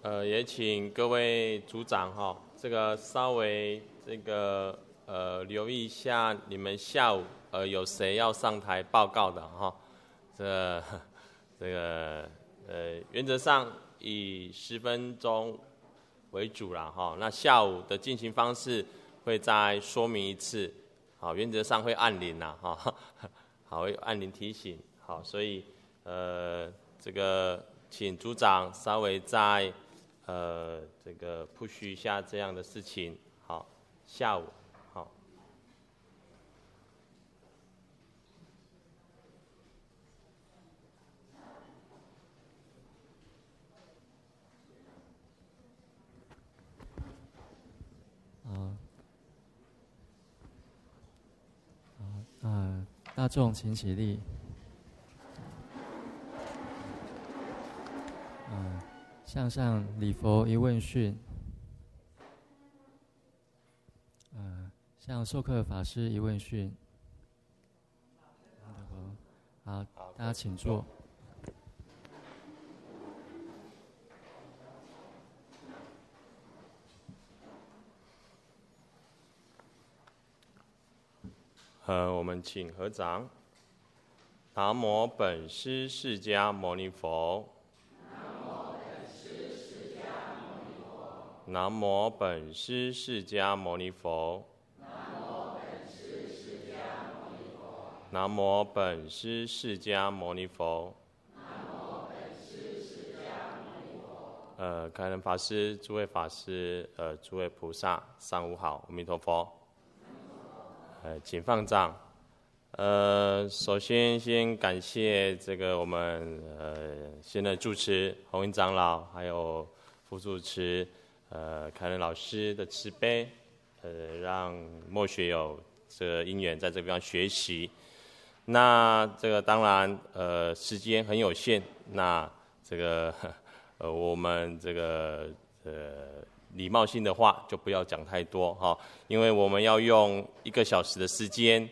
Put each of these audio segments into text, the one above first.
也请各位组长哈，这个稍微留意一下，你们下午有谁要上台报告的哈？原则上以10分钟为主啦哈。那下午的进行方式会再说明一次，好，原则上会按铃啦哈，好，会按铃提醒，好，所以请组长稍微再push 一下这样的事情，好，下午好。 大众请起立。向上礼佛一问讯。向授课法师一问讯。好，大家请坐。 我们请合掌。南无本师释迦牟尼佛。南无本师释迦牟尼佛。南无本师释迦牟尼佛。开仁法师、诸位法师、诸位菩萨，上午好，阿弥陀佛。请放掌。首先感谢我们现在主持弘云长老，还有副主持凯仁老师的慈悲，让末学有这个因缘在这个地方学习。那当然时间很有限，那我们礼貌性的话就不要讲太多哈，因为我们要用1个小时的时间，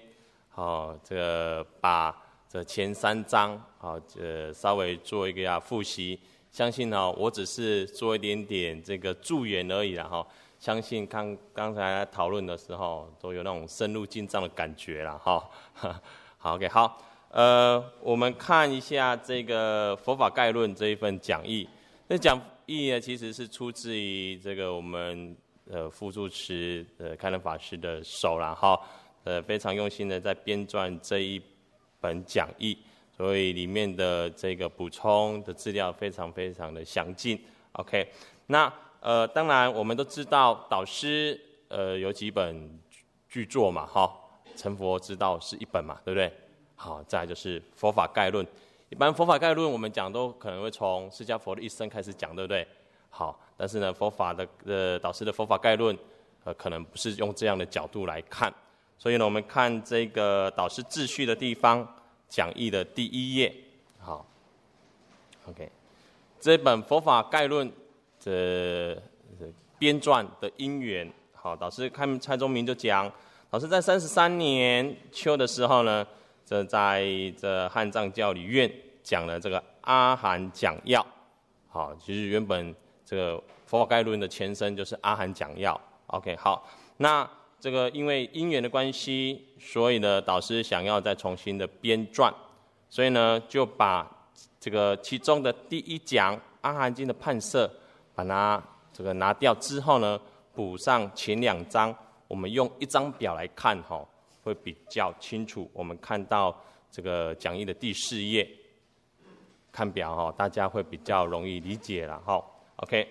把前3章稍微做一个复习。相信我只是做一点点助言而已啦哈。相信刚才讨论的时候都有那种深入进藏的感觉啦哈。好 ，OK， 好，我们看一下这个佛法概论这一份讲义。那讲义呢，其实是出自于我们副主持开仁法师的手啦哈。非常用心的在编撰这一本讲义，所以里面的补充的资料非常非常的详尽。OK， 那当然我们都知道导师有几本巨作嘛哈。成佛之道是1本嘛，对不对？好，再来就是佛法概论。一般佛法概论我们讲都可能会从释迦佛的一生开始讲，对不对？好，但是呢，佛法的导师的佛法概论，可能不是用这样的角度来看。所以呢，我们看这个导师自序的地方，讲义的第1页。好 ，OK， 这本佛法概论的编撰的因缘，好，导师看蔡宗明就讲。老师在33年秋的时候呢，在汉藏教理院讲了阿含讲要，好，其实原本佛法概论的前身就是阿含讲要。OK， 好，那因为因缘的关系，所以呢，导师想要再重新的编撰，所以呢，就把其中的第1讲阿含经的判摄，把它拿掉之后呢，补上前2章。我们用1张表来看会比较清楚。我们看到讲义的第4页，看表大家会比较容易理解了哈。OK，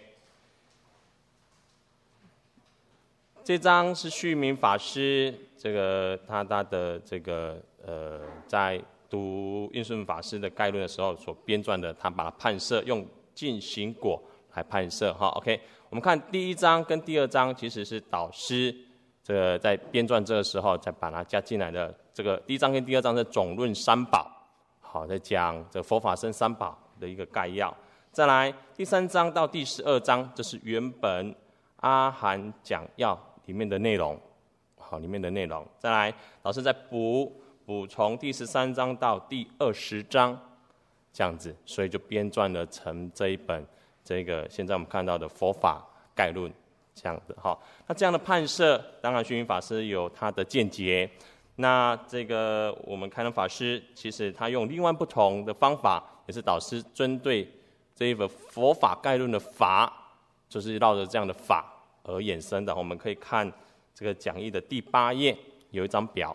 这章是旭明法师他的在读印顺法师的概论的时候所编撰的，他把它判摄用净行果来判摄哈。OK， 我们看第1章跟第2章其实是导师。在编撰这个时候，再把它加进来的第1章跟第2章是总论3宝，好，在讲佛法僧3宝的一个概要。再来第3章到第12章，这是原本阿含讲要里面的内容，好，里面的内容。再来，老师再补从第13章到第20章，这样子，所以就编撰了成这一本这个现在我们看到的佛法概论这样的哈。那这样的判设，当然虚云法师有他的见解。那这个我们开恩法师其实他用另外不同的方法，也是导师针对这一本佛法概论的法，就是绕着这样的法而衍生的。我们可以看这个讲义的第8页有一张表，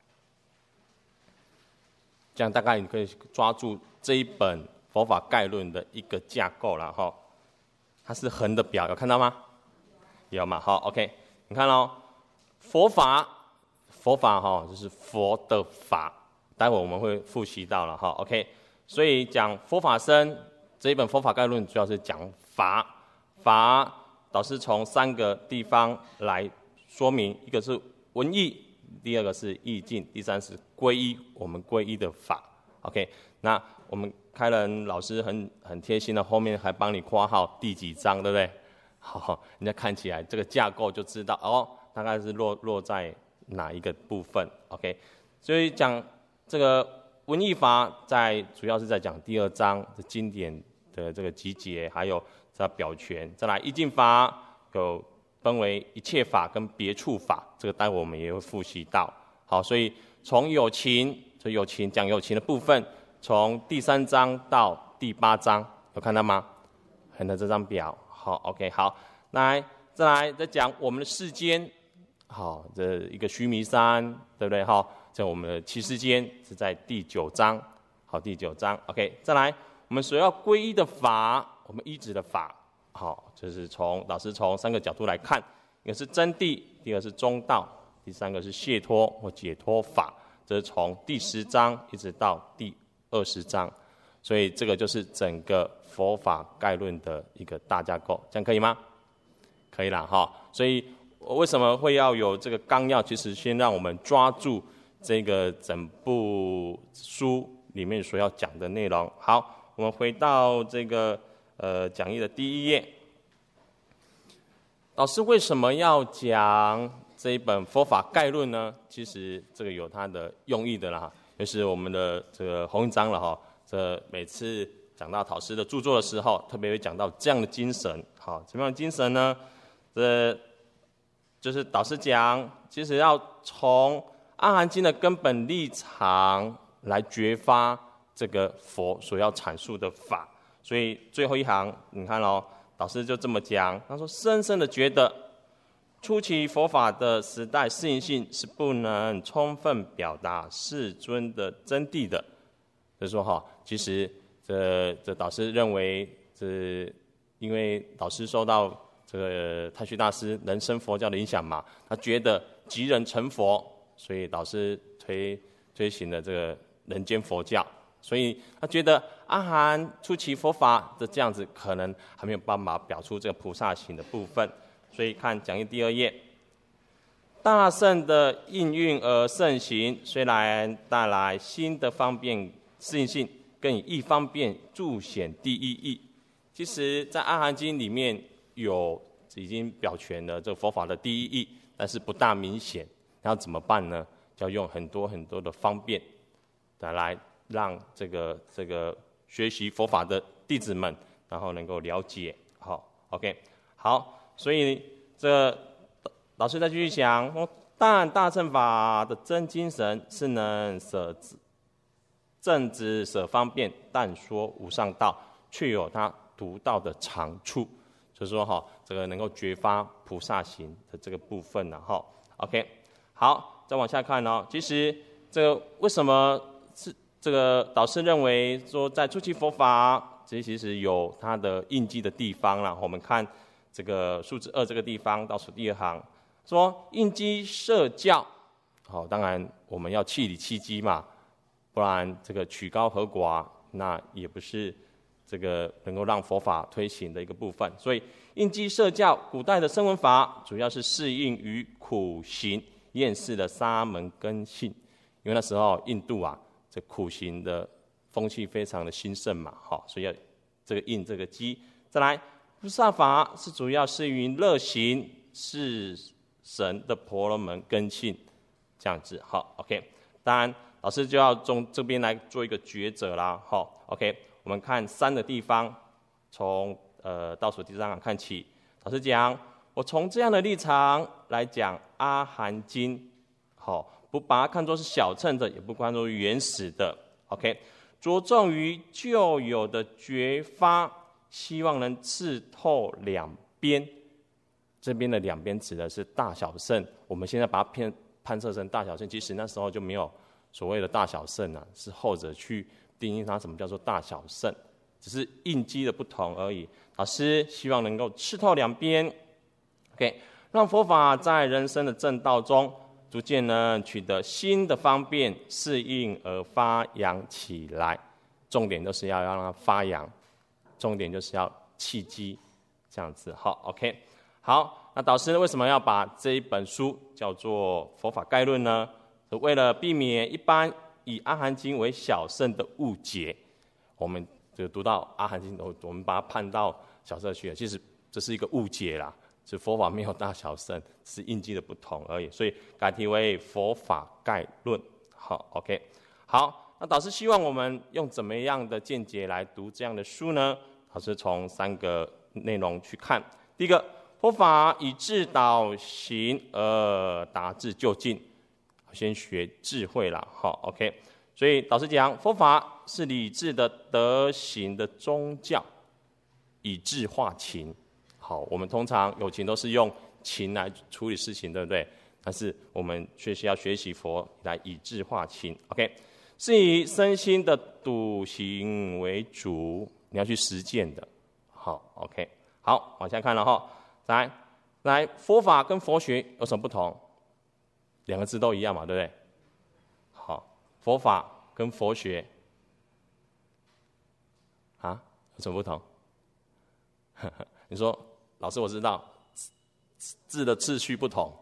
这样大概你可以抓住这一本佛法概论的一个架构了哈。它是横的表，有看到吗？有嘛？好 ，OK， 你看哦，佛法哈，就是佛的法，待会我们会复习到了哈 ，OK。所以讲佛法僧这一本佛法概论，主要是讲法。导师从3个地方来说明，一个是文义，第2个是意境，第3是皈依，我们皈依的法。OK， 那我们开仁老师很贴心的，后面还帮你括号第几章，对不对？好，人家看起来这个架构就知道哦，大概是落在哪一个部分 ？OK， 所以讲这个文义法主要是在讲第2章的经典的这个集结，还有在表权。再来意境法有分为一切法跟别处法，这个待会我们也会复习到。好，所以从有情，讲有情的部分，从第3章到第8章，有看到吗？看到这张表。好 ，OK， 好，再讲我们的世间。好，这一个须弥山，对不对？好，这我们的七世间是在第9章。好，第9章 ，OK。再来，我们所要皈依的法，我们依止的法，好，就是老师从3个角度来看，一个是真谛，第2个是中道，第3个是解脱或解脱法。这是从第10章一直到第20章，所以这个就是整个佛法概论的一个大架构，这样可以吗？可以啦，哈。所以为什么会要有这个纲要？其实先让我们抓住这个整部书里面所要讲的内容。好，我们回到这个讲义的第1页。老师为什么要讲这一本佛法概论呢？其实这个有它的用意的啦，就是我们的这个弘一章了哈。这每次讲到导师的著作的时候，特别会讲到这样的精神。好，什么样的精神呢？就是导师讲，其实要从阿含经的根本立场来觉发这个佛所要阐述的法。所以最后一行，你看哦，导师就这么讲，他说：深深的觉得，初期佛法的时代适应性是不能充分表达世尊的真谛的。就是说哈，其实这导师认为，因为导师受到这个太虚大师人生佛教的影响嘛，他觉得即人成佛，所以导师推行了这个人间佛教。所以他觉得阿含初期佛法的这样子，可能还没有办法表出这个菩萨行的部分。所以看讲义第2页，大乘的应运而盛行，虽然带来新的方便适应性，更以一方便凸显第一义。其实，在阿含经里面已经表全了这个佛法的第一义，但是不大明显。要怎么办呢？就要用很多的方便来让这个学习佛法的弟子们，然后能够了解。好 ，OK， 好，所以这老师再继续讲，但大乘法的真精神是能舍正直舍方便，但说无上道，却有它独到的长处，就是说哈，这个能够觉发菩萨行的这个部分呢，哈 ，OK， 好，再往下看哦。其实这个为什么是这个导师认为说在初期佛法，这其实有它的印记的地方啦。我们看这个数字2这个地方，倒数第2行说印基摄教，好，当然我们要气理气机嘛，不然这个曲高和寡，那也不是这个能够让佛法推行的一个部分。所以印基摄教，古代的声闻法主要是适应于苦行厌世的沙门根性，因为那时候印度啊，这苦行的风气非常的兴盛嘛，好，所以要这个印这个基。再来，菩萨法是主要适应于乐行是神的婆罗门根性，这样子。好 ，OK。当然，老师就要从这边来做一个抉择啦。好 ，OK。我们看3的地方，从倒数第3行看起。老师讲，我从这样的立场来讲阿含经，不把它看作是小乘的，也不看作原始的 ，OK， 着重于旧有的觉发，希望能刺透两边。这边的两边指的是大小乘，我们现在把它判设成大小乘，其实那时候就没有所谓的大小乘啊，是后者去定义它什么叫做大小乘，只是印基的不同而已。老师希望能够刺透两边 ，OK， 让佛法在人生的正道中逐渐呢取得新的方便，适应而发扬起来。重点就是要让它发扬，重点就是要契机，这样子。好 ，OK。好，那导师为什么要把这一本书叫做《佛法概论》呢？是为了避免一般以阿含经为小乘的误解。我们就读到阿含经，我们把它判到小乘去了，其实这是一个误解啦。是佛法没有大小乘，是印记的不同而已，所以改题为《佛法概论》。好 ，OK。好，那导师希望我们用怎么样的见解来读这样的书呢？导师从3个内容去看。第一个，佛法以智导行而达至究竟，先学智慧啦。好 ，OK。所以导师讲，佛法是理智的德行的宗教，以智化情。好，我们通常有情都是用情来处理事情，对不对？但是我们却是要学习佛来以智化情。OK， 是以身心的笃行为主，你要去实践的。好 ，OK。好，往下看了哈。来，佛法跟佛学有什么不同？2个字都一样嘛，对不对？好，佛法跟佛学啊有什么不同？你说，老师我知道，字的次序不同，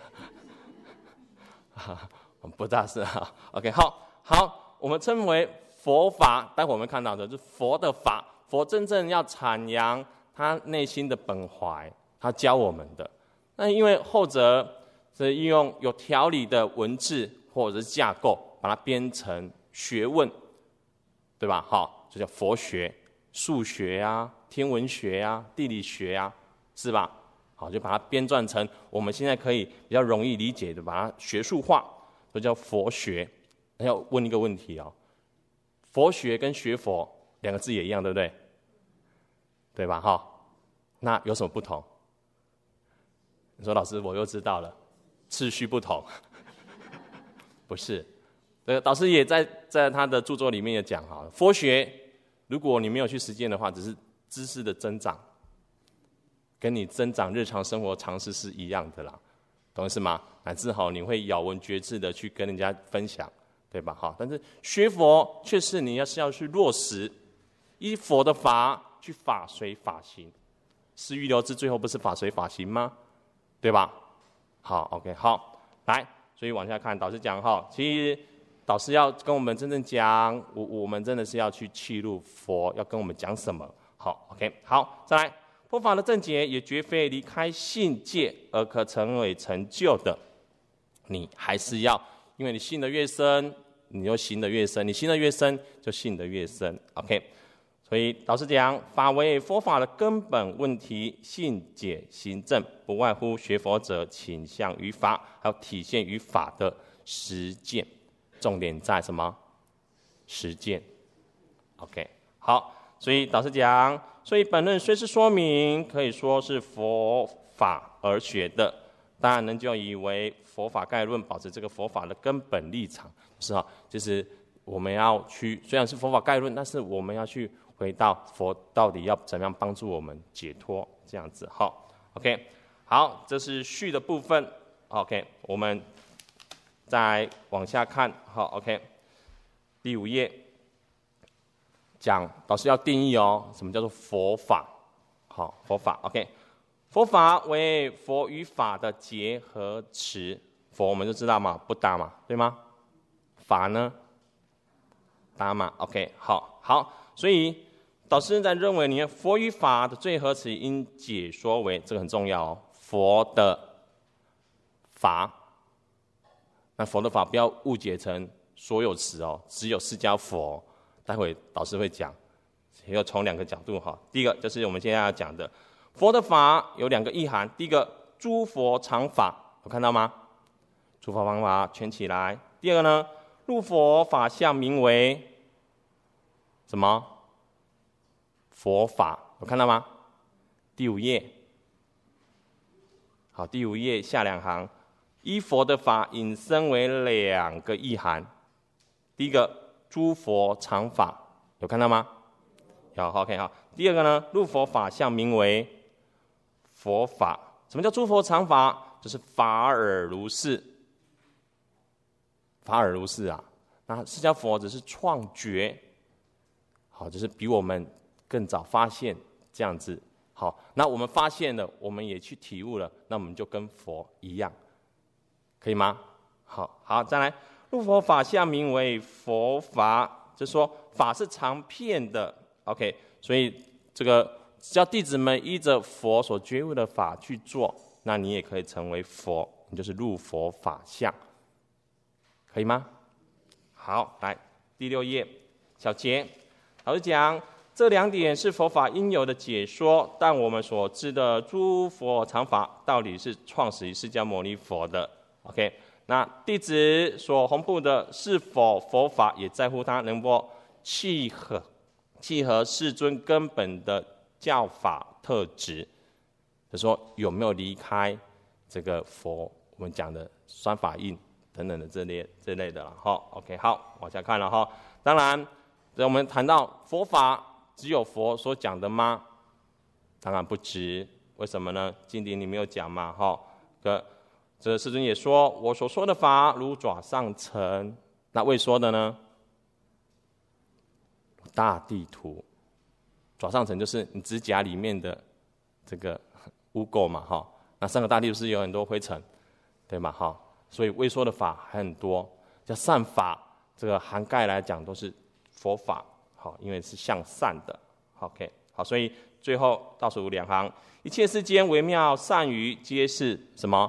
不大是哈。OK， 好，我们称为佛法，待会我们看到的就是佛的法，佛真正要阐扬他内心的本怀。他教我们的，那因为后者是运用有条理的文字或者是架构，把它编成学问，对吧？好，就叫佛学、数学啊、天文学啊、地理学啊，是吧？好，就把它编撰成我们现在可以比较容易理解的，把它学术化，就叫佛学。要问一个问题哦，佛学跟学佛2个字也一样，对不对？对吧？哈，那有什么不同？你说老师，我又知道了，次序不同，不是。导师也在他的著作里面也讲哈，佛学如果你没有去实践的话，只是知识的增长，跟你增长日常生活常识是一样的啦，懂意思吗？乃至好你会咬文嚼字的去跟人家分享，对吧？哈，但是学佛却是你要去落实，依佛的法去法随法行，是欲流之最后不是法随法行吗？对吧？好 ，OK， 好，来，所以往下看，导师讲哈，其实导师要跟我们真正讲，我们真的是要去契入佛要跟我们讲什么。好 ，OK， 好，再来，佛法的正解也绝非离开信界而可成为成就的，你还是要，因为你信的越深，你就行的越深，你行的越深，就信的越深 ，OK。所以导师讲，法为佛法的根本问题，信解行证，不外乎学佛者倾向于法，还有体现于法的实践。重点在什么？实践。OK， 好，所以导师讲，所以本论虽是说明，可以说是佛法而学的，当然能就以为佛法概论，保持这个佛法的根本立场，是哈，就是我们要去，虽然是佛法概论，但是我们要去回到佛到底要怎么样帮助我们解脱，这样子。好 ，OK， 好，这是序的部分。OK， 我们再往下看。好 ，OK， 第5页讲导师要定义哦，什么叫做佛法？好，佛法 ，OK， 佛法为佛与法的结合词。佛我们就知道嘛，不搭嘛，对吗？法呢？搭嘛 ，OK， 好。所以导师在认为，你佛与法的最合词应解说为，这个很重要哦，佛的法。那佛的法不要误解成所有词哦，只有释迦佛。待会导师会讲， 要从2个角度哈。第一个就是我们现在要讲的，佛的法有2个意涵。第一个，诸佛常法，有看到吗？诸佛常法圈起来。第二个呢，入佛法相名为什么？佛法，有看到吗？第5页。好，第5页下2行，依佛的法引申为2个意涵。第一个，诸佛常法，有看到吗？有 ，OK 好。第二个呢，入佛法相名为佛法。什么叫诸佛常法？就是法尔如是。法尔如是啊，那释迦佛只是创觉，好，就是比我们更早发现这样子。好，那我们发现了，我们也去体悟了，那我们就跟佛一样，可以吗？好，再来，入佛法相名为佛法，就是说法是常遍的 ，OK， 所以这个只要弟子们依着佛所觉悟的法去做，那你也可以成为佛，你就是入佛法相，可以吗？好，来第6页小节，老师讲。这2点是佛法应有的解说，但我们所知的诸佛常法，到底是创始于释迦牟尼佛的。OK， 那弟子所弘布的是否佛法，也在乎它能否契合世尊根本的教法特质，就是说有没有离开这个佛我们讲的三法印等等的这类的了。OK， 好，往下看了哈。当然，我们谈到佛法。只有佛所讲的吗？当然不止。为什么呢？经典里没有讲嘛，这世尊也说，我所说的法如爪上尘。那未说的呢？大地图。爪上尘就是你指甲里面的这个污垢嘛，那3个大地图是有很多灰尘，对吗？所以未说的法还很多，叫善法，这个涵盖来讲都是佛法。好，因为是向善的 ，OK， 好，所以最后倒数2行，一切世间微妙善语，皆是什么？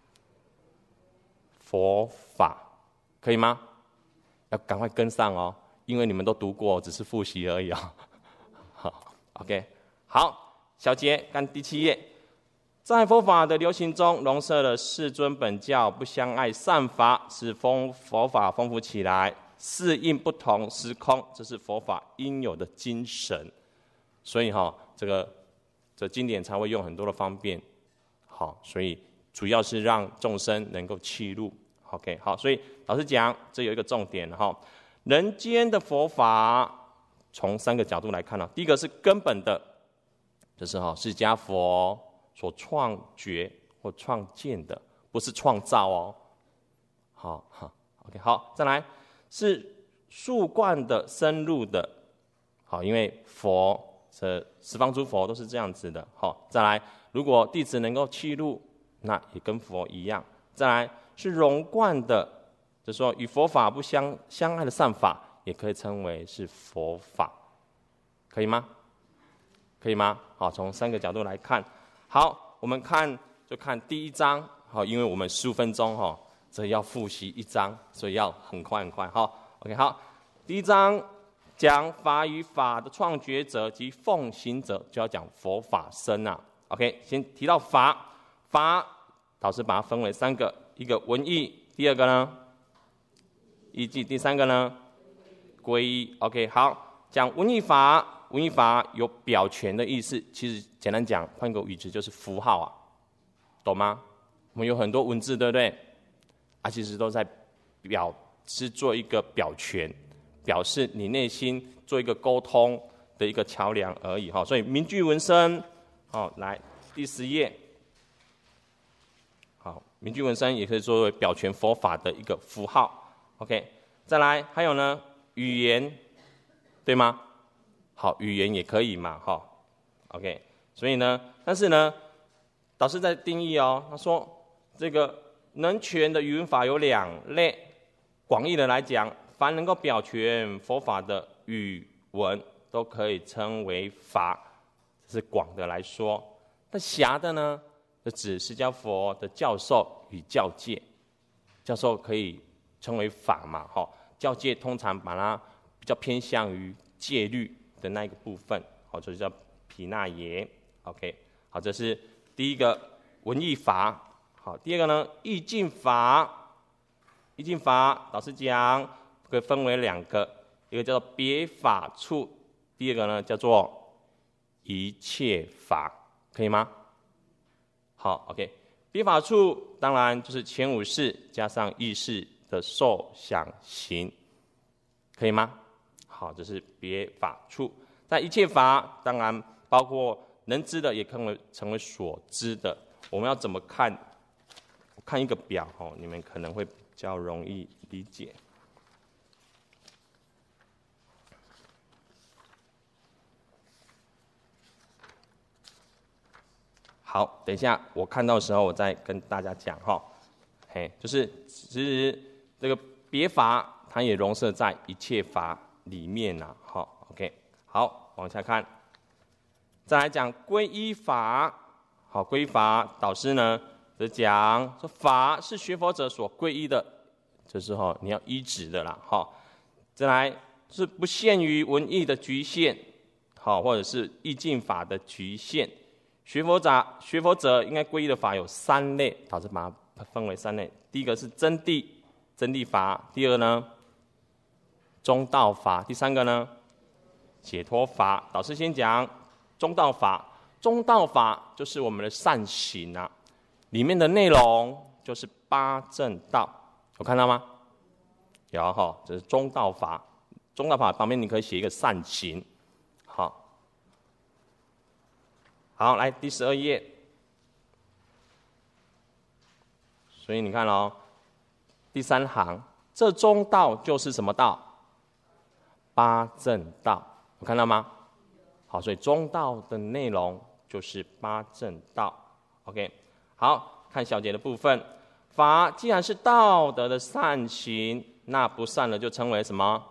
佛法，可以吗？要赶快跟上哦，因为你们都读过，只是复习而已哦。好 ，OK， 好，小节看第7页，在佛法的流行中，融摄了世尊本教不相碍善法，使佛法丰富起来。适应不同时空，这是佛法应有的精神。所以这经典才会用很多的方便。好，所以主要是让众生能够契入。OK， 好，所以老实讲，这有一个重点哈。人间的佛法从3个角度来看呢。第一个是根本的，就是释迦佛所创觉或创建的，不是创造哦。好，OK， 好，再来。是树贯的、深入的，好，因为佛十方诸佛都是这样子的。好，再来，如果弟子能够契入，那也跟佛一样。再来是融贯的，就是说与佛法不相碍的善法，也可以称为是佛法，可以吗？可以吗？好，从3个角度来看。好，我们看第1章，好，因为我们15分钟这要复习1章，所以要很快。OK， 好，第1章讲法与法的创觉者及奉行者，就要讲佛法身啊。OK， 先提到法，导师把它分为3个，一个文义，第2个呢依据，第3个呢皈依。OK， 好，讲文义法有表权的意思，其实简单讲，换个语词就是符号啊，懂吗？我们有很多文字，对不对？其实都在是做一个表权，表示你内心做一个沟通的一个桥梁而已所以名句文身，来第10页，好，名句文身也可以作为表权佛法的一个符号。OK， 再来还有呢语言，对吗？好，语言也可以嘛OK， 所以呢，但是呢，导师在定义他说这个。能权的语文法有2类，广义的来讲，凡能够表权佛法的语文，都可以称为法，这是广的来说。那狭的呢，就指释迦佛的教授与教戒，教授可以称为法嘛，教戒通常把它比较偏向于戒律， 的那一个部分，好，这就叫毗那耶。OK， 好，这是第一个文艺法。好，第二个呢，意境法。意境法，老师讲可以分为两个，一个叫做别法处，第二个呢叫做一切法，可以吗？好 ，OK， 别法处当然就是前五识加上意识的受想行，可以吗？好，这是别法处。在一切法，当然包括能知的，也可能成为所知的。我们要怎么看？我看一个表哦，你们可能会比较容易理解。好，等一下我看到的时候，我再跟大家讲哈。嘿，就是其实这个别法，它也融摄在一切法里面呐。好 ，OK， 好，往下看，再来讲皈依法。好，皈依法，导师呢则讲说法是学佛者所皈依的，就是你要依止的啦。好，再来是不限于文艺的局限，好，或者是意境法的局限。学佛者应该皈依的法有三类，导师把它分为三类。第一个是真谛法；第二个呢，中道法；第三个呢，解脱法。导师先讲中道法。中道法就是我们的善行啊，里面的内容就是八正道，有看到吗？有哈，这是中道法。中道法旁边你可以写一个善行，好，来第12页。所以你看第3行，这中道就是什么道？八正道，有看到吗？好，所以中道的内容就是八正道。OK， 好，看小节的部分。法既然是道德的善行，那不善了就称为什么？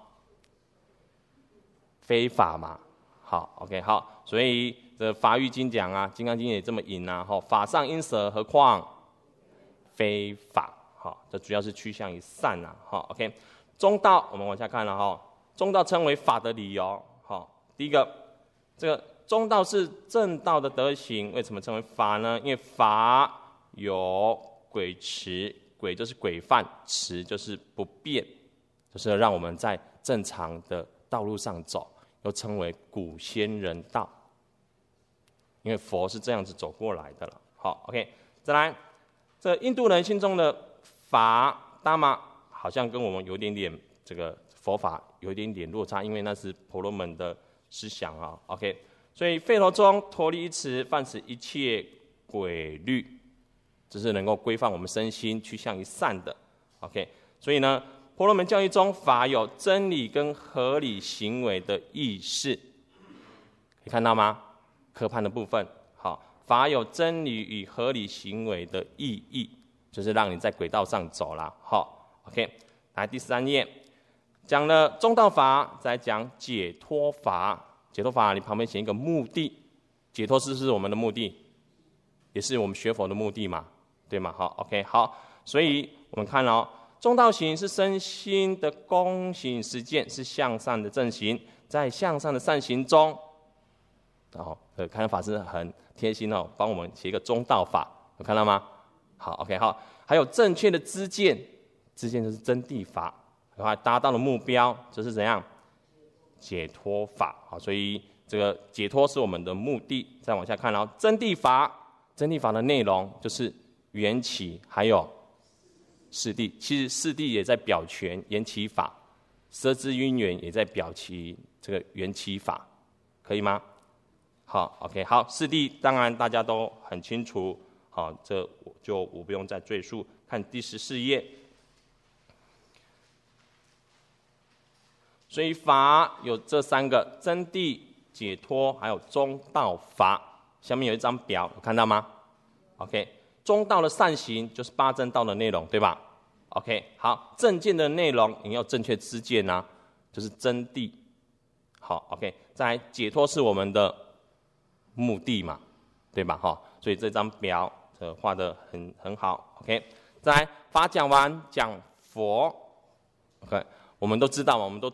非法嘛。好 ，OK， 好，所以这法语经讲啊，《金刚经》也这么引啊，法上应舍，何况非法。好，这主要是趋向于善啊。好 ，OK， 中道我们往下看了哈，中道称为法的理由。好，第一个，这个中道是正道的德行，为什么称为法呢？因为法有轨持，轨就是规范，持就是不变，就是让我们在正常的道路上走。又称为古仙人道，因为佛是这样子走过来的了。好 ，OK， 再来，这印度人心中的法达玛好像跟我们有点点这个佛法有一点点落差，因为那是婆罗门的思想啊。OK， 所以吠陀中脱离一词，犯此一切规律，这是能够规范我们身心趋向于善的。OK， 所以呢。婆罗门教义中，法有真理跟合理行为的意识，可以看到吗？科判的部分，好，法有真理与合理行为的意义，就是让你在轨道上走啦。好 ，OK， 来第3页，讲了中道法，再讲解脱法。解脱法，你旁边写一个目的，解脱是不是我们的目的？也是我们学佛的目的嘛，对吗？好 ，OK， 好，所以我们看中道行是身心的公行实践，是向上的正行，在向上的善行中，看法师很贴心帮我们写一个中道法，有看到吗？好 ，OK， 好，还有正确的知见，知见就是真谛法，然后达到了目标，这是怎样？解脱法。好，所以这个解脱是我们的目的。再往下看真谛法，真谛法的内容就是缘起，还有四谛，其实四谛也在表全缘起法，摄知因缘也在表其这个缘起法，可以吗？好 ，OK， 好，四谛当然大家都很清楚，好，这我不用再赘述。看第14页，所以法有这3个：真谛、解脱，还有中道法。下面有一张表，有看到吗 ？OK。中道的善行就是八正道的内容，对吧 ？OK， 好，正见的内容你要正确知见啊，就是真谛。好 ，OK， 再来解脱是我们的目的嘛，对吧？所以这张表画得很好 ，OK。再来法讲完讲佛 ，OK， 我们都知道嘛，我们都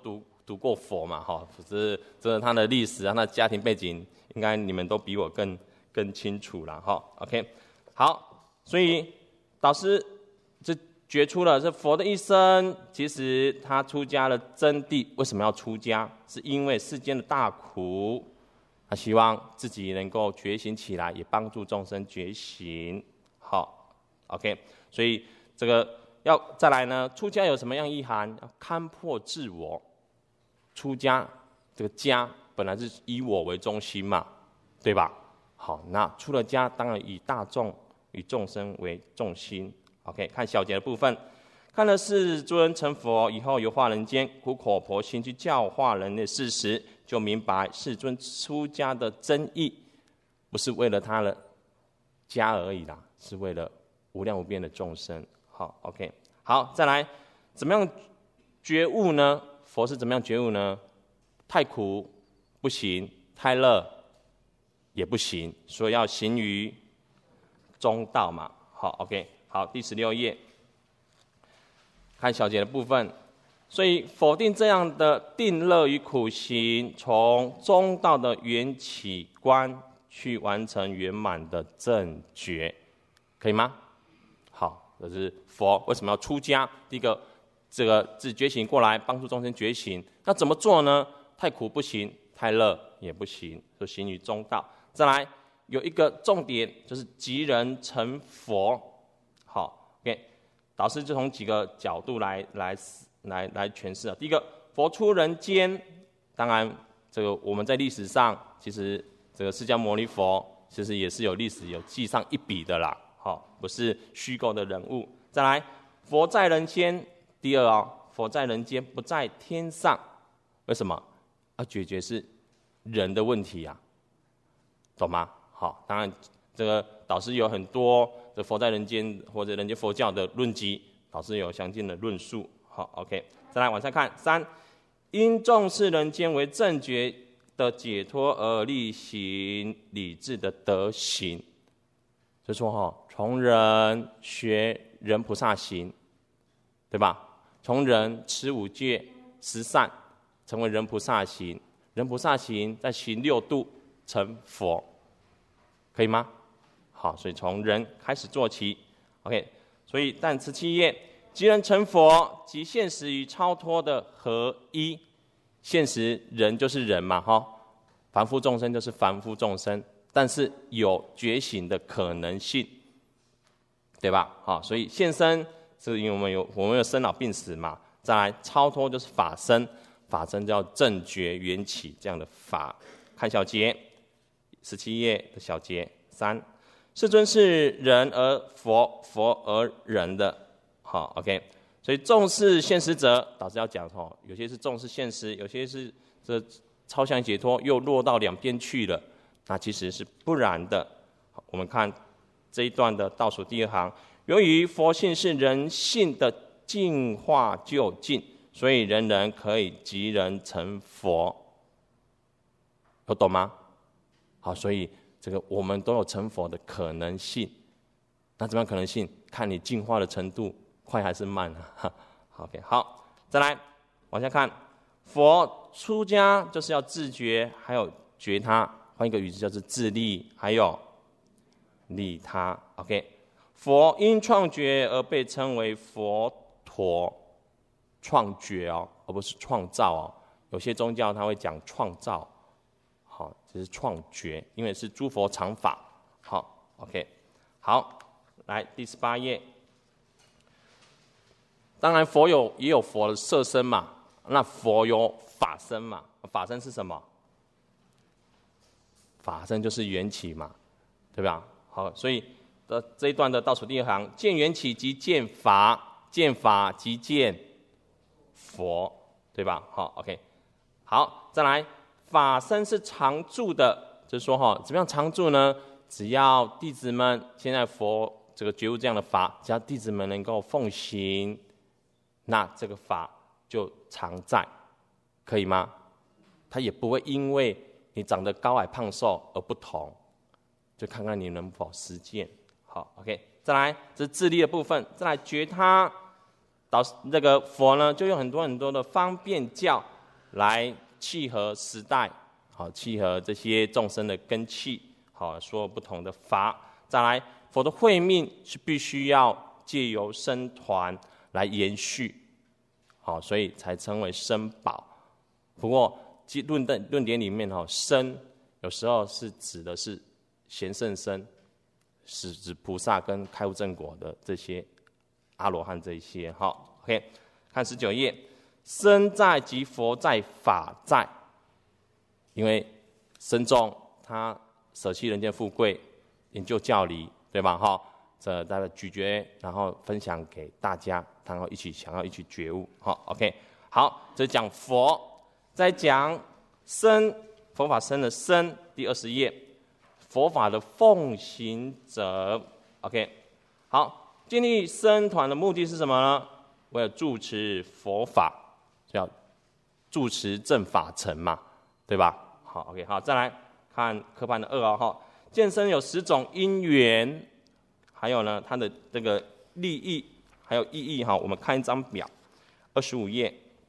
读过佛嘛，哈，只是他的历史啊，他的家庭背景，应该你们都比我更清楚了，哈。OK， 好，所以导师就觉出了这佛的一生，其实他出家的真谛，为什么要出家？是因为世间的大苦，他希望自己能够觉醒起来，也帮助众生觉醒。好 ，OK， 所以这个要再来呢，出家有什么样意涵？要勘破自我。出家这个家本来是以我为中心嘛，对吧？好，那出了家，当然以大众、以众生为重心。OK， 看小节的部分，看的是诸人成佛以后，游化人间，苦口婆心去教化人的事实，就明白世尊出家的真意，不是为了他的家而已啦，是为了无量无边的众生。好 ，OK， 好，再来，怎么样觉悟呢？佛是怎么样觉悟呢？太苦不行，太乐也不行，所以要行于中道嘛。好 ，OK， 好，第16页，看小节的部分。所以否定这样的定乐与苦行，从中道的缘起观去完成圆满的正觉，可以吗？好，这是佛为什么要出家？第一个。这个自觉醒过来，帮助众生觉醒。那怎么做呢？太苦不行，太乐也不行，就行于中道。再来有一个重点，就是即人成佛。好 ，OK， 导师就从几个角度来诠释啊。第一个，佛出人间，当然这个我们在历史上，其实这个释迦牟尼佛其实也是有历史有记上一笔的啦。好，不是虚构的人物。再来，佛在人间。第二佛在人间，不在天上，为什么？要解决是人的问题啊，懂吗？好，当然这个导师有很多的佛在人间或者人间佛教的论集，导师有详尽的论述。好 ，OK， 再来往下看。3，因重视人间为正觉的解脱而力行理智的德行，就说从人学人菩萨行，对吧？从人持5戒10善，成为人菩萨行，人菩萨行再行6度成佛，可以吗？好，所以从人开始做起。OK， 所以但17页，即人成佛，即现实与超脱的合一。现实人就是人嘛，凡夫众生就是凡夫众生，但是有觉醒的可能性，对吧？好，所以现身。是因为我们有生老病死嘛，再来超脱就是法身，法身叫正觉缘起这样的法。看小节，17页的小节3，世尊是人而佛，佛而人的。好 ，OK， 所以重视现实者，导师要讲有些是重视现实，有些是这超相解脱又落到两边去了，那其实是不然的。我们看这一段的倒数第2行。由于佛性是人性的净化究竟，所以人人可以即人成佛，有懂吗？好，所以这个我们都有成佛的可能性。那怎么样可能性？看你进化的程度快还是慢啊。OK， 好，再来往下看。佛出家就是要自觉，还有觉他，换一个语句就是自利，还有利他。OK。佛因创觉而被称为佛陀，创觉而不是创造有些宗教它会讲创造，好，这是创觉，因为是诸佛常法。好 ，OK， 好，来第18页。当然佛也有佛的色身嘛，那佛有法身嘛，法身是什么？法身就是缘起嘛，对吧？好，所以。这一段的倒数第2行，见缘起即见法，见法即见佛，对吧？好 ，OK， 好，再来，法身是常住的，就是说怎么样常住呢？只要弟子们现在佛这个觉悟这样的法，只要弟子们能够奉行，那这个法就常在，可以吗？它也不会因为你长得高矮胖瘦而不同，就看看你能否实践。好 ，OK， 再来，这是自利的部分。再来觉他，那个佛呢，就用很多的方便教来契合时代，好，契合这些众生的根器，好，说不同的法。再来，佛的慧命是必须要借由僧团来延续，好，所以才称为僧宝。不过论点里面僧有时候是指的是贤圣僧，是指菩萨跟开悟正果的这些阿罗汉这一些。好 ，OK， 看19页，僧在即佛在，法在。因为僧众他舍弃人间富贵，研究教理，对吧？哈，这大家咀嚼，然后分享给大家，然后想要一起觉悟。好 ，OK， 好，这讲佛，再讲僧，佛法僧的僧，第20页，佛法的奉行者。OK， 好，建立僧团的目的是什么呢？为了住持佛法，叫住持正法成嘛，对吧？好 ，OK， 好，再来看科判的2哦，见僧有10种因缘，还有呢它的这个利益还有意义哈。我们看一张表，25页，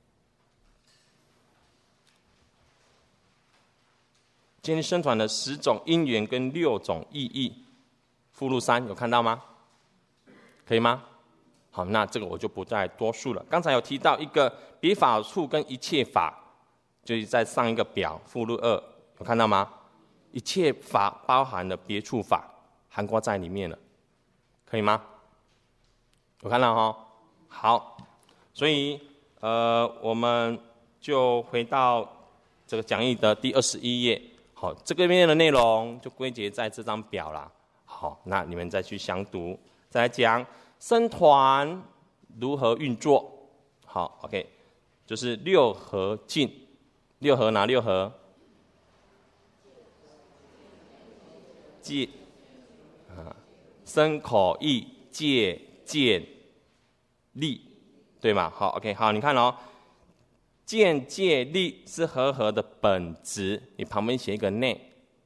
建立僧团的10种因缘跟6种意义，附录3有看到吗？可以吗？好，那这个我就不再多述了。刚才有提到一个别法处跟一切法，就是在上一个表附录2有看到吗？一切法包含了别处法，涵盖在里面了，可以吗？有看到哈？好，所以我们就回到这个讲义的第21页。好，这个面的内容就归结在这张表啦。好，那你们再去详读，再来讲僧团如何运作。好 ，OK， 就是6合敬，6合哪6合？戒身口意戒见力，对吗？好 ，OK， 好，你看哦，见戒力是和合的本质，你旁边写一个内，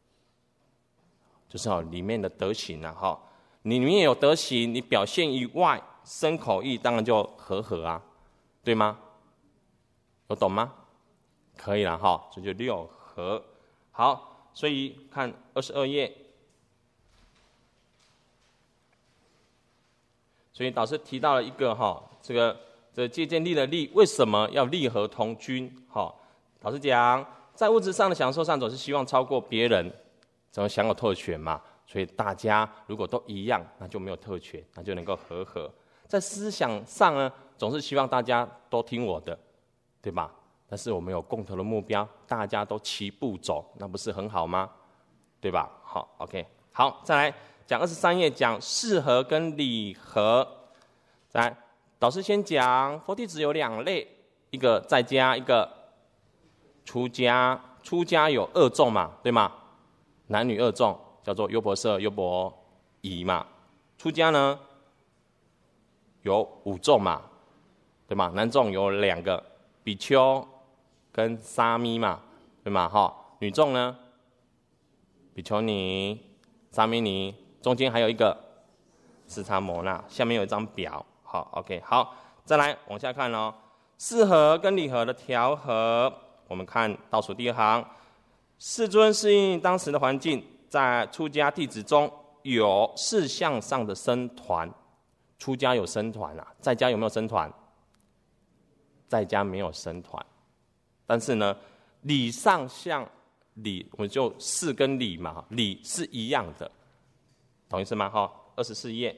就是里面的德行啊，哈，你里面有德行，你表现以外，身口意当然就和合啊，对吗？有懂吗？可以了哈，这就6合。好，所以看22页。所以导师提到了一个这个戒见力的力，为什么要利合同均？导师讲，在物质上的享受上，总是希望超过别人，怎么享有特权嘛？所以大家如果都一样，那就没有特权，那就能够和合。在思想上呢，总是希望大家都听我的，对吧？但是我们有共同的目标，大家都齐步走，那不是很好吗？对吧？好 ，OK， 好，再来。讲23页讲事合跟理合，来，导师先讲佛弟子有2类，一个在家，一个出家。出家有2众嘛，对吗？男女2众，叫做优婆塞、优婆夷嘛。出家呢有5众嘛，对吗？男众有2个，比丘跟沙弥嘛，对吗？女众呢，比丘尼、沙弥尼。中间还有一个斯叉摩那，下面有一张表。好 ，OK， 好，再来往下看哦。事合跟理合的调和，我们看倒数第2行，世尊适应当时的环境，在出家弟子中有事相上的僧团。出家有僧团啊，在家有没有僧团？在家没有僧团，但是呢，理上相理，我们就事跟理嘛，理是一样的。懂意思吗？24页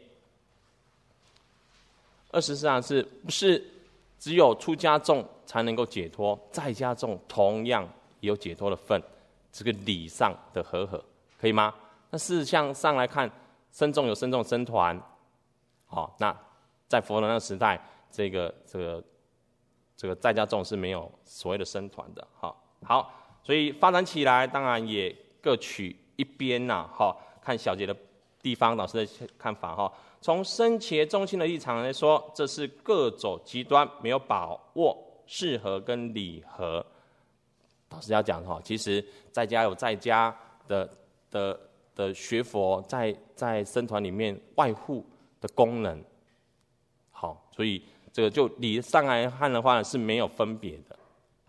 ，24行是不是只有出家众才能够解脱？在家众同样也有解脱的份，这个理上的和合，可以吗？那事相上来看，僧众有僧众僧团，好，那在佛的那个时代，这个在家众是没有所谓的僧团的，好，所以发展起来，当然也各取一边呐，看小节的地方，老师的看法从僧伽中心的立场来说，这是各走极端，没有把握事合跟理合。老师要讲其实在家有在家的学佛，在僧团里面外护的功能，好，所以这个就理上来看的话是没有分别的。好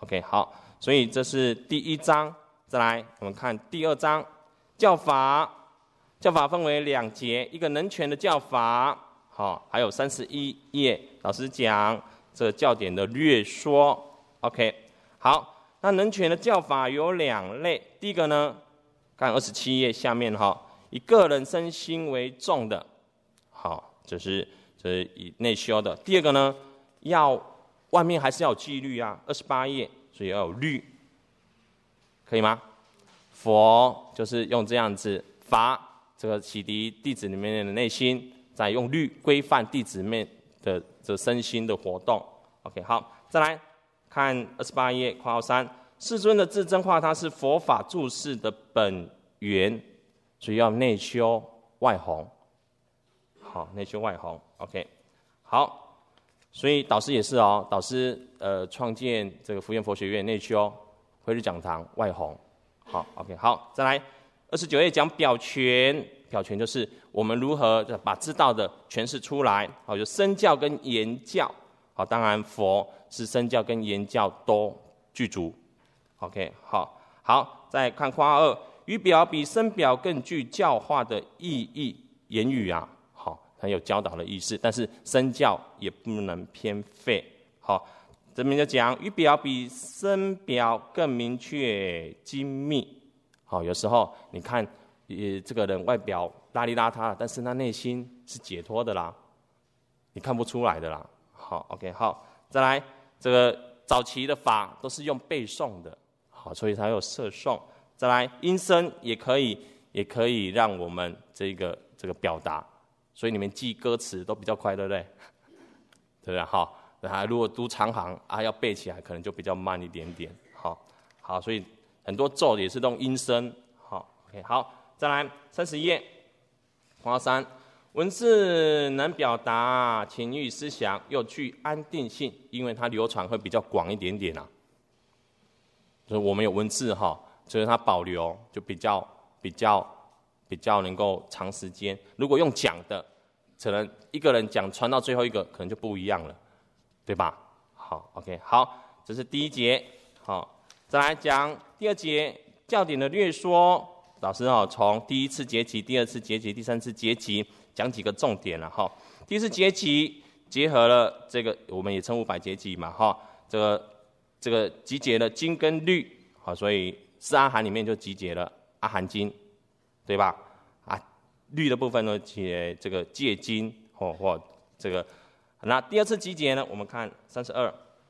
OK， 好，所以这是第1章。再来，我们看第2章，教法。教法分为2节，一个能全的教法，好，还有31页，老师讲这个教典的略说。OK， 好，那能全的教法有2类，第一个呢，看27页下面哈，以个人身心为重的，好，这是以内修的。第二个呢，要外面还是要有纪律啊，28页，所以要有律，可以吗？佛就是用这样子法，这个洗涤弟子里面的内心，再用律规范弟子里面的这身心的活动。OK， 好，再来看28页括号3，世尊的自真化，它是佛法注释的本源，所以要内修外弘。好，内修外弘。OK， 好，所以导师也是哦，导师创建这个福愿佛学院内修，慧日讲堂外弘。好 ，OK， 好，再来29页讲表权，表权就是我们如何把知道的诠释出来。好，有身教跟言教。好，当然佛是身教跟言教都具足。OK， 好，再看括号2，语表比身表更具教化的意义，言语啊，好，很有教导的意思，但是身教也不能偏废。好。这边就讲语表比身表更明确精密。好，有时候你看，这个人外表邋里邋遢，但是他内心是解脱的啦，你看不出来的啦。好 ，OK， 好，再来，这个早期的法都是用背诵的，好，所以才有摄诵。再来，音声也可以让我们这个表达，所以你们记歌词都比较快，对不对？对不对？好。如果读长行啊，要背起来可能就比较慢一点点。好，所以很多咒也是用音声。好 ，OK， 好，再来30页，括号3，文字能表达情欲思想，又具安定性，因为它流传会比较广一点点啊。就是我们有文字哈，所以它保留就比较能够长时间。如果用讲的，可能一个人讲传到最后一个，可能就不一样了。对吧？好 ，OK， 好，这是第1节。好，再来讲第2节教典的略说。老师从第1次结集、第2次结集、第3次结集讲几个重点了哈。第1次结集结合了这个，我们也称500结集嘛哈。这个集结了经跟律，好，所以4阿含里面就集结了阿含经，对吧？啊，律的部分呢，这个戒经或这个。那第2次集结呢？我们看32，4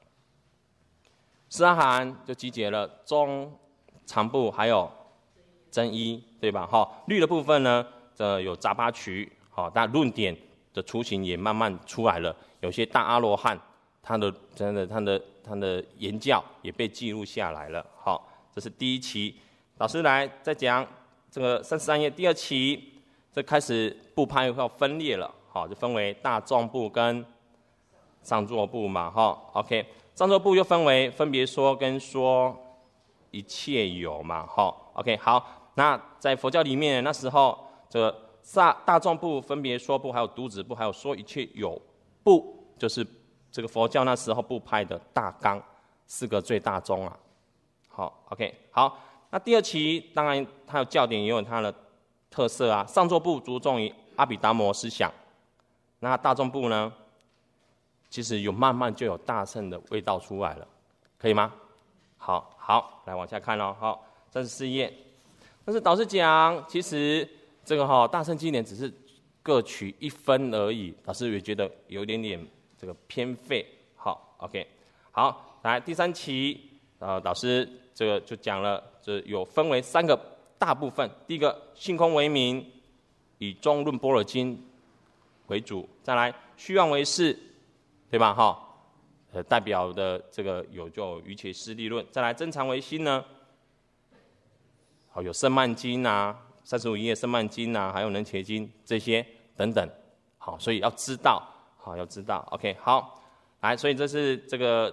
阿含就集结了中、长部还有真一，对吧？律的部分呢，有杂八曲，但论点的雏形也慢慢出来了。有些大阿罗汉，他的言教也被记录下来了。好，这是第1期。老师来再讲这个33页第2期，这开始部派要分裂了，好，就分为大众部跟上座部嘛，OK， 上座部又分别说跟说一切有嘛，OK， 好，那在佛教里面那时候，这个大众部、分别说部、还有独子部、还有说一切有部，就是这个佛教那时候部派的大纲，4个最大宗啊。好 ，OK， 好，那第2期当然它有教典，也有它的特色啊。上座部着重于阿毗达摩思想，那大众部呢？其实慢慢就有大乘的味道出来了，可以吗？好，来往下看咯。好，34页。但是导师讲，其实这个大乘经典只是各取1分而已，导师也觉得有一点点这个偏废。好 ，OK， 好，来第3期，导师这个就讲了，这有分为3个大部分。第一个性空为名，以中论般若经为主；再来虚妄为事。对吧？代表的这个就瑜伽师地论，再来真常为心呢，好，有圣曼经啊，35页圣曼经啊，还有能伽经这些等等，好，所以要知道，OK， 好，来，所以这是这个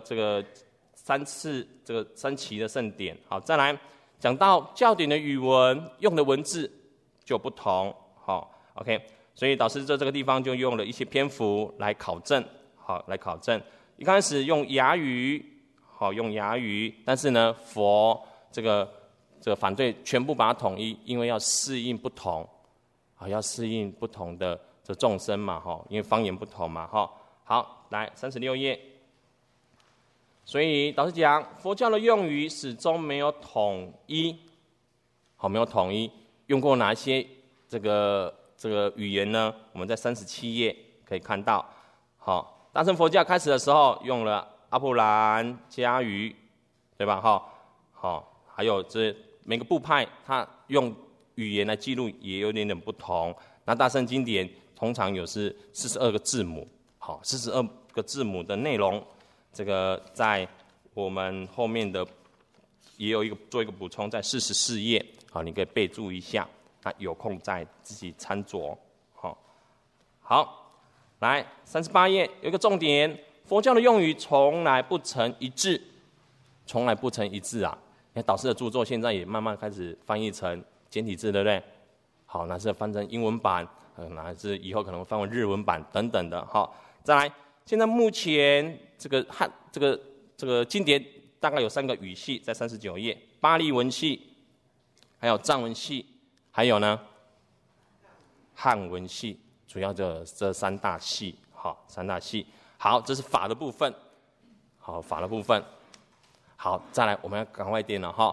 3期的圣典，好，再来讲到教典的语文用的文字就不同，好 ，OK， 所以导师在这个地方就用了一些篇幅来考证。好，来考证。一开始用雅语， 好用哑语，但是呢，佛这个反对全部把它统一，因为要适应不同，要适应不同的这众生嘛，因为方言不同嘛，好，来36页。所以导师讲，佛教的用语始终没有统一，没有统一，用过哪些这个语言呢？我们在37页可以看到，大乘佛教开始的时候用了阿普兰、迦语，对吧？还有这每个部派它用语言来记录也有点不同。那大乘经典通常有是42个字母，42个字母的内容。这个在我们后面的也有做一个补充，在44页，你可以备注一下，那有空再自己参酌。好，来38页有一个重点，佛教的用语从来不成一致，从来不成一致啊！你看导师的著作现在也慢慢开始翻译成简体字，对不对？好，那是翻成英文版，那是以后可能翻为日文版等等的。好，再来。现在目前这个经典大概有3个语系，在39页，巴利文系，还有藏文系，还有呢汉文系，主要这3大系，3大系。好，这是法的部分，法的部分。好，再来我们要赶快点了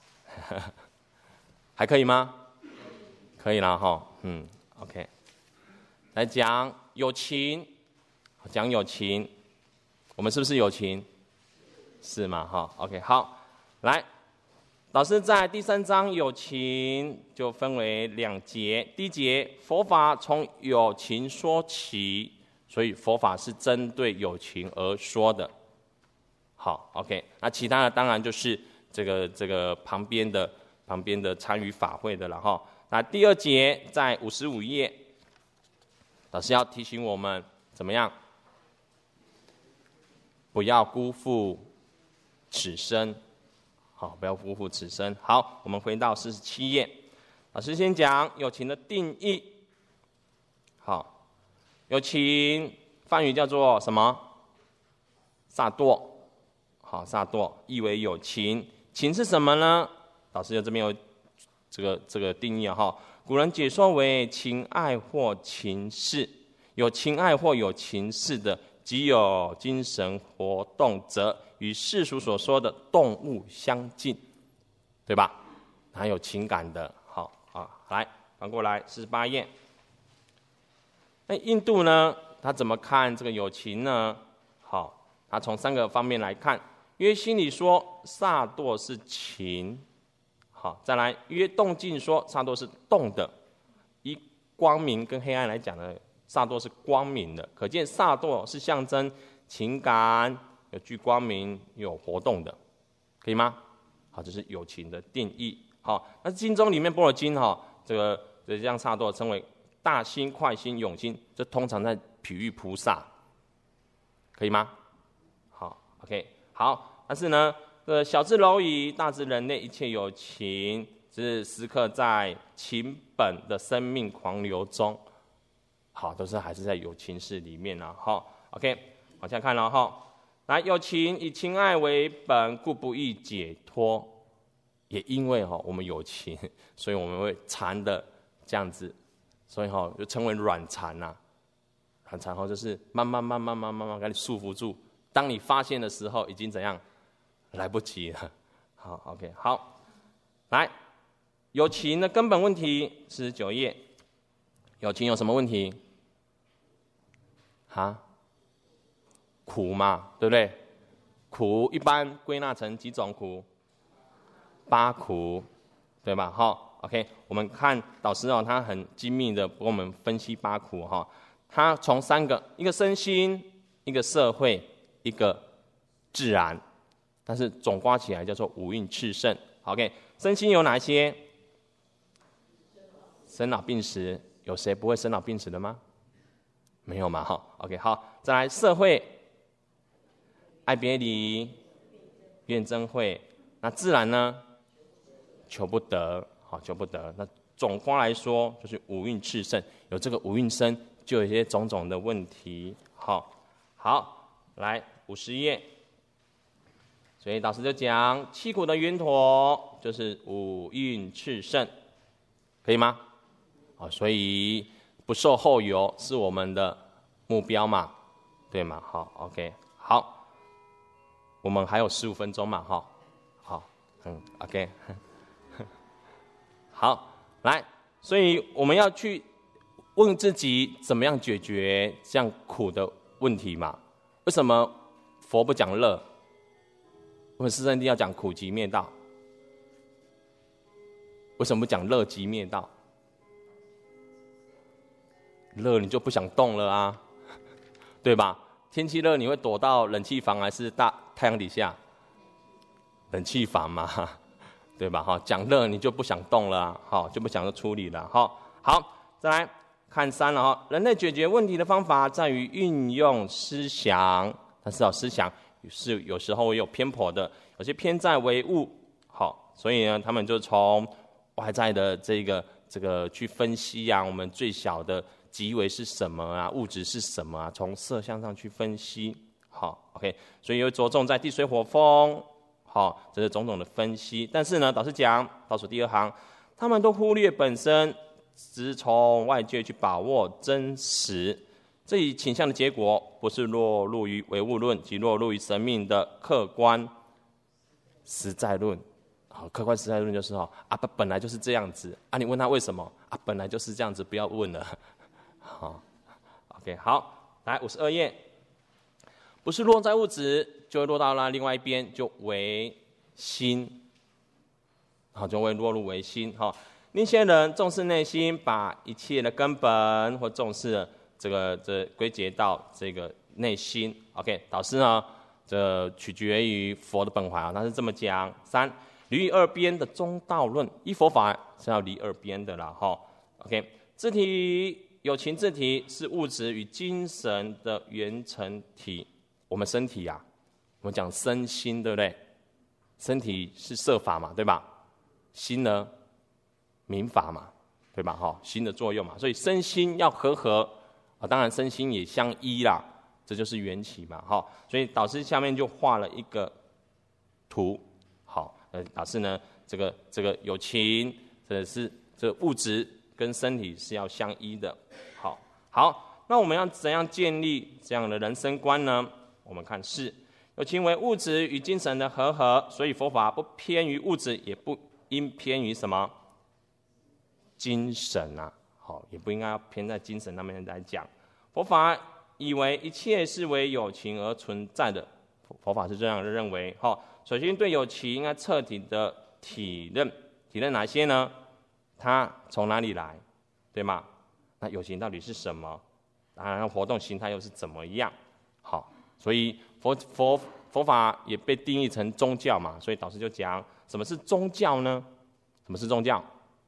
还可以吗？可以了OK， 来讲有情。讲有情，我们是不是有情？是嘛？OK， 好，来，老师在第3章有情就分为2节。第一节，佛法从有情说起，所以佛法是针对有情而说的。好 ，OK， 那其他的当然就是这个旁边的参与法会的了哈。那第2节在55页，老师要提醒我们怎么样？不要辜负此生，不要辜负此生。好，我们回到47页，老师先讲有情的定义。好，有情梵语叫做什么？萨埵。好，萨埵意为有情。情是什么呢？老师这边有这个定义古人解说为情爱或情事，有情爱或有情事的。即有精神活动者，与世俗所说的动物相近，对吧？还有情感的。好，来翻过来48页。那印度呢？他怎么看这个有情呢？好，他从3个方面来看。约心理说萨埵是情。好，再来约动静说萨埵是动的。以光明跟黑暗来讲呢？萨埵是光明的，可见萨埵是象征情感，有具光明，有活动的，可以吗？好，这是有情的定义。好，那经中里面《般若经》这样萨埵称为大心、快心、永心，这通常在譬喻菩萨，可以吗？好 ，OK， 好，但是呢，小至蝼蚁，大至人类，一切有情，只是时刻在情本的生命狂流中。好，都是还是在有情事里面啦。OK， 往下看了来，有情以情爱为本，故不易解脱。也因为我们有情，所以我们会缠的这样子，所以就称为软缠呐。软缠就是慢慢给你束缚住。当你发现的时候，已经怎样？来不及了。好 ，OK， 好，来，有情的根本问题，49页。有情有什么问题？苦嘛，对不对？苦一般归纳成几种苦？8苦，对吧？OK， 我们看导师他很精密的帮我们分析8苦他从3个，一个身心，一个社会，一个自然，但是总括起来叫做五蕴炽盛。OK， 身心有哪些？生老病死。有谁不会生老病死的吗？没有嘛？OK， 好，再来社会，爱别离、怨憎会。那自然呢？求不得，求不得。那总括来说，就是五蕴炽盛。有这个五蕴生，就有一些种种的问题。好，来50页， 所以导师就讲七苦的圆陀就是五蕴炽盛，可以吗？好，所以不受后有是我们的目标嘛，对吗？好 ，OK， 好，我们还有15分钟嘛，哈，好，OK， 好，来，所以我们要去问自己怎么样解决这样苦的问题嘛？为什么佛不讲乐？为什么四圣谛要讲苦集灭道？为什么不讲乐集灭道？热你就不想动了啊，对吧？天气热你会躲到冷气房还是太阳底下？冷气房嘛，对吧？哈，讲热你就不想动了啊，好，就不想处理了。好，再来看3了哈。人类解决问题的方法在于运用思想，但是思想是有时候也有偏颇的，有些偏在唯物。好，所以呢，他们就从外在的这个去分析啊，我们最小的极微是什么啊，物质是什么啊，从色相上去分析。好 ，OK， 所以又着重在地水火风，好，这是种种的分析。但是呢，导师讲倒数第2行，他们都忽略本身，只从外界去把握真实。这一倾向的结果，不是落入于唯物论，即落入于生命的客观实在论。好，客观实在论就是本来就是这样子啊，你问他为什么啊？本来就是这样子，不要问了。好 ，OK， 好，来52页，不是落在物质，就会落到了另外一边，就为心，好，就会落入为心。好，那些人重视内心，把一切的根本或重视这归结到这个内心。OK， 导师呢，这取决于佛的本怀啊，他是这么讲。3，离二边的中道论，依佛法是要离二边的啦。哈 ，OK， 自体有情自体是物质与精神的原成体。我们身体啊，我们讲身心，对不对？身体是色法嘛，对吧？心呢，明法嘛，对吧？哈，心的作用嘛，所以身心要和啊，当然身心也相依啦，这就是缘起嘛。哈，所以导师下面就画了一个图。好，导师呢，这个有情，这物质跟身体是要相依的。好，那我们要怎样建立这样的人生观呢？我们看是有情为物质与精神的和合，所以佛法不偏于物质，也不应偏于什么精神啊。好，也不应该要偏在精神那边来讲。佛法以为一切是为有情而存在的，佛法是这样认为。好，首先对有情应该彻底的体认哪些呢？它从哪里来，对吗？那有情到底是什么？当然活动形态又是怎么样？好，所以佛法也被定义成宗教嘛，所以导师就讲什么是宗教呢？什么是宗教？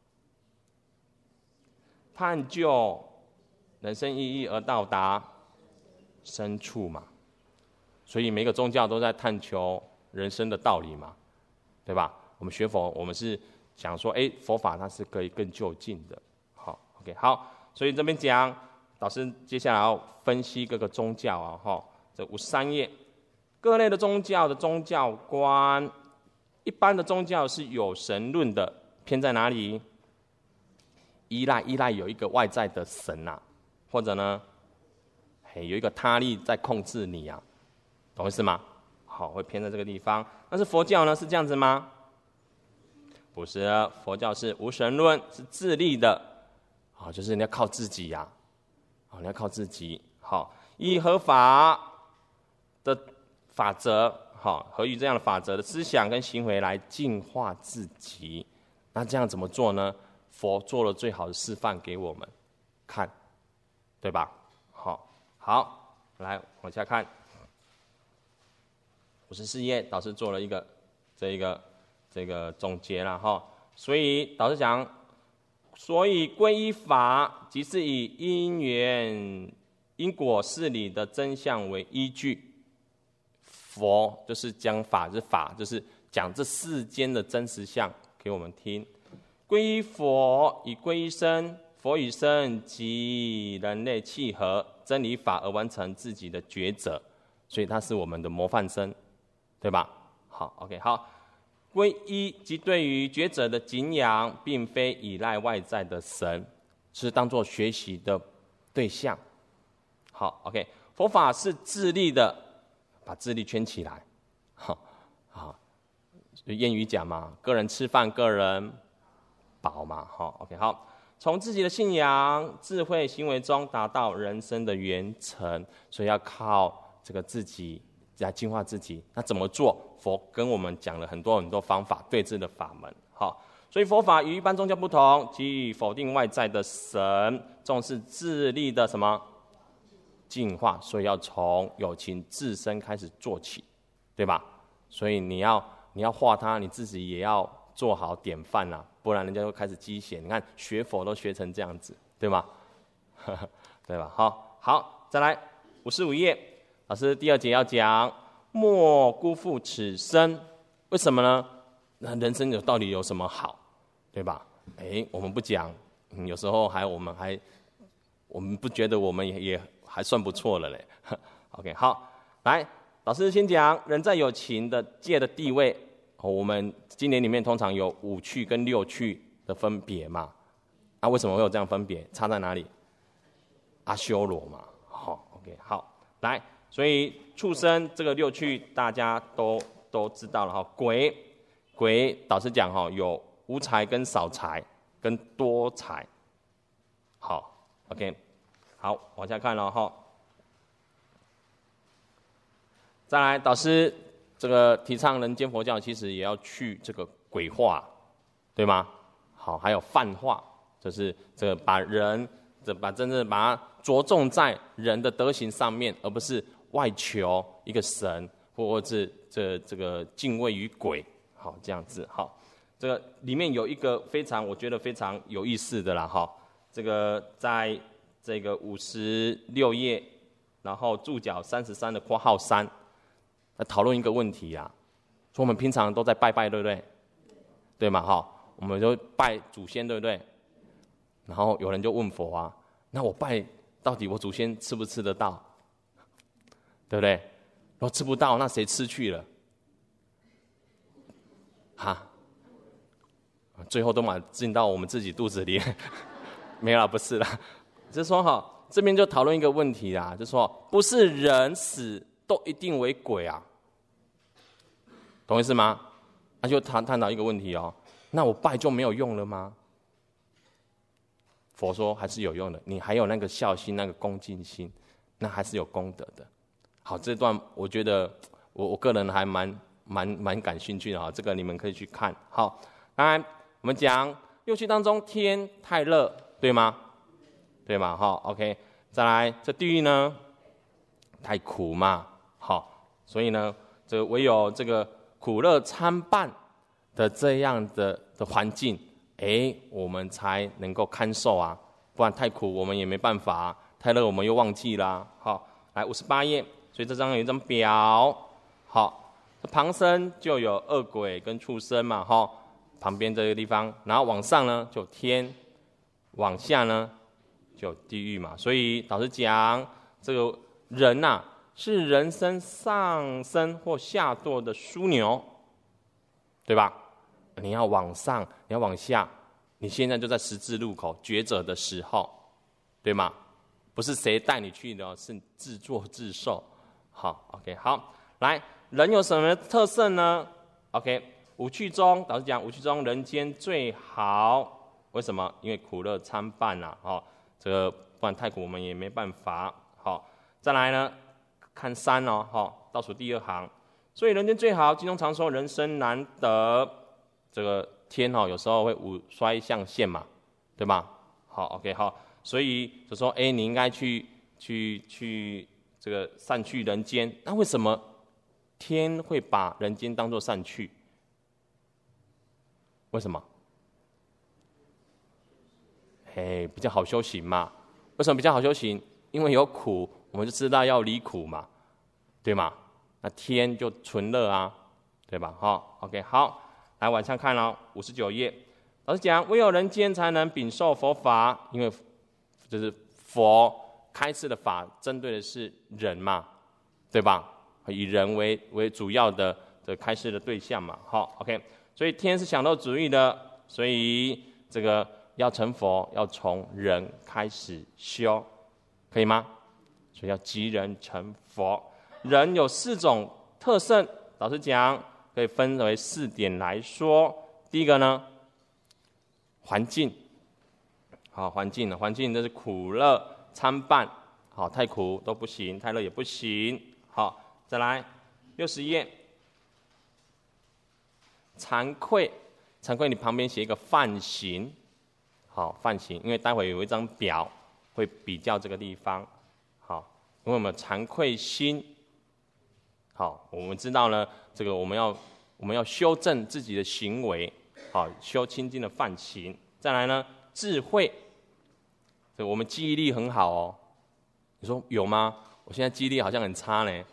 探究人生意义而到达深处嘛，所以每个宗教都在探求人生的道理嘛，对吧？我们学佛，我们是讲说，佛法它是可以更就近的。好 ，OK， 好，所以这边讲，导师接下来要分析各个宗教啊，这53页，各类的宗教的宗教观，一般的宗教是有神论的，偏在哪里？依赖有一个外在的神啊，或者呢，有一个他力在控制你啊，懂意思吗？好，会偏在这个地方。但是佛教呢是这样子吗？不是，佛教是无神论，是自力的，好，就是你要靠自己呀，好，你要靠自己。好，以合法的法则，好，合于这样的法则的思想跟行为来净化自己。那这样怎么做呢？佛做了最好的示范给我们看，对吧？好，来往下看54页，导师做了一个这个总结了哈。所以导师讲，所以皈依法即是以因果事理的真相为依据。佛就是讲法，就是讲这世间的真实相给我们听。皈依佛以皈依身，佛与身及人类契合真理法而完成自己的抉择，所以它是我们的模范生，对吧？ 好 ，OK， 好。皈依即对于觉者的敬仰，并非依赖外在的神，是当作学习的对象。好 ，OK， 佛法是自利的，把自利圈起来。好，谚语讲嘛，个人吃饭，个人饱嘛。好 ，OK， 好，从自己的信仰、智慧、行为中达到人生的圆成，所以要靠这个自己来净化自己。那怎么做？佛跟我们讲了很多方法，对治的法门。好，所以佛法与一般宗教不同，给予否定外在的神，重视自利的什么净化，所以要从有情自身开始做起，对吧？所以你要化他，你自己也要做好典范啊，不然人家会开始讥嫌。你看学佛都学成这样子，对吗？对吧？好，再来55页，老师第2节要讲莫辜负此生，为什么呢？那人生到底有什么好，对吧？我们不讲，有时候我们不觉得我们也还算不错了嘞。OK， 好，来，老师先讲人在有情的界的地位。我们经典里面通常有5趣跟6趣的分别嘛。为什么会有这样分别？差在哪里？阿修罗嘛。OK， 好，来。所以畜生这个6趣大家都知道了哈。鬼导师讲哈，有无财跟少财跟多财。好 ，OK， 好，往下看了哈。再来，导师这个提倡人间佛教，其实也要去这个鬼化，对吗？好，还有泛化，就是这个把真正把它着重在人的德行上面，而不是外求一个神，或者是这个敬畏于鬼，好这样子。好，这个里面有一个我觉得非常有意思的啦，哈，这个在这个56页，然后注脚33的括号3，来讨论一个问题啊，说我们平常都在拜拜，对不对？对嘛，哈，我们就拜祖先，对不对？然后有人就问佛啊，那我拜到底我祖先吃不吃得到？对不对？如果吃不到，那谁吃去了？最后都进到我们自己肚子里。没有啦，不是啦，就是说这边就讨论一个问题啦，就是说不是人死都一定为鬼啊，懂意思吗？那就探讨一个问题哦，那我拜就没有用了吗？佛说还是有用的，你还有那个孝心、那个恭敬心，那还是有功德的。好，这段我觉得我个人还蛮感兴趣的啊，这个你们可以去看。好，当然我们讲6趣当中，天太热，对吗？对吗？好 ，OK， 再来这地狱呢，太苦嘛，好，所以呢，这唯有这个苦乐参半的这样的环境。我们才能够堪受啊，不然太苦我们也没办法啊，太热我们又忘记啦。好，来58页，所以这张有一张表。好，旁生就有恶鬼跟畜生嘛，哈，旁边这个地方，然后往上呢就天，往下呢就地狱嘛。所以导师讲这个人呐，是人生上升或下堕的枢纽，对吧？你要往上，你要往下，你现在就在十字路口抉择的时候，对吗？不是谁带你去的，是自作自受。好 ，OK， 好，来，人有什么特色呢 ？OK， 5趣中，导师讲5趣中人间最好，为什么？因为苦乐参半啊，这个不然太苦我们也没办法。好，再来呢，看3哦，倒数第2行，所以人间最好，经中常说人生难得。这个天有时候会五衰相现嘛，对吧？好 ，OK， 好，所以就说，你应该去这个善去人间。那为什么天会把人间当作善去？为什么？比较好修行嘛。为什么比较好修行？因为有苦，我们就知道要离苦嘛，对吗？那天就纯乐啊，对吧？好 ，OK， 好。来往上看59页，老师讲，唯有人间才能禀受佛法，因为就是佛开示的法，针对的是人嘛，对吧？以人为主要的这开示的对象嘛。好 ，OK， 所以天是享乐主义的，所以这个要成佛，要从人开始修，可以吗？所以要即人成佛。人有4种特性，老师讲可以分为4点来说。第一个呢，环境，好，环境这是苦乐参半，好，太苦都不行，太乐也不行。好，再来60页，惭愧，你旁边写一个犯行，好，犯行，因为待会有一张表会比较这个地方，好，因为我们惭愧心，好，我们知道呢，这个我们要修正自己的行为，好，修清净的犯行。再来呢，智慧，我们记忆力很好哦。你说有吗？我现在记忆力好像很差呢。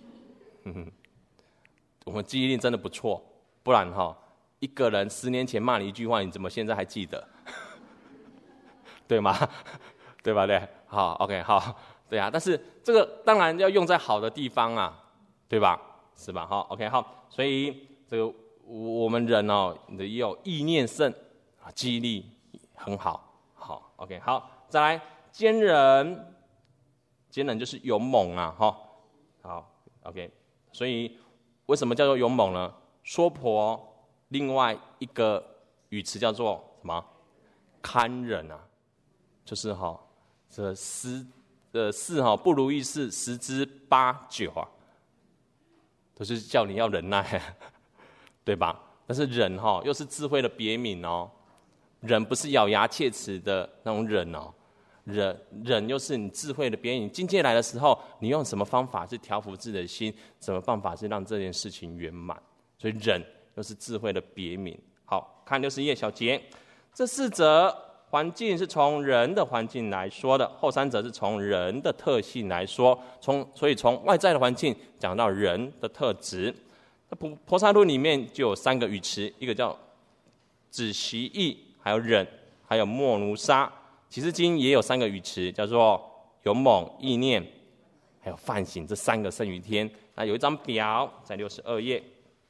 我们记忆力真的不错，不然一个人10年前骂你一句话，你怎么现在还记得？对吗？对吧？对，好 ，OK， 好，对啊。但是这个当然要用在好的地方啊，对吧？是吧？好 ，OK， 好。所以这个我们人也有意念胜啊，记忆力很好，好 ，OK， 好。再来，坚忍，坚忍就是勇猛啊，好 ，OK。所以为什么叫做勇猛呢？娑婆另外一个语词叫做什么？堪忍啊，就是这4不如意事10之8、9啊，都是叫你要忍耐，对吧？但是忍又是智慧的别名哦，忍不是咬牙切齿的那种忍哦。忍又是你智慧的别名。境界来的时候，你用什么方法去调伏自己的心？什么办法是让这件事情圆满？所以忍又是智慧的别名。好，看60页小节，这4则环境是从人的环境来说的，后3则是从人的特性来说。所以从外在的环境讲到人的特质。菩萨论里面就有3个语词，一个叫止息意，还有忍，还有莫奴沙。启示经也有3个语词，叫做勇猛、意念，还有犯行，这3个胜于天。那有一张表在62页，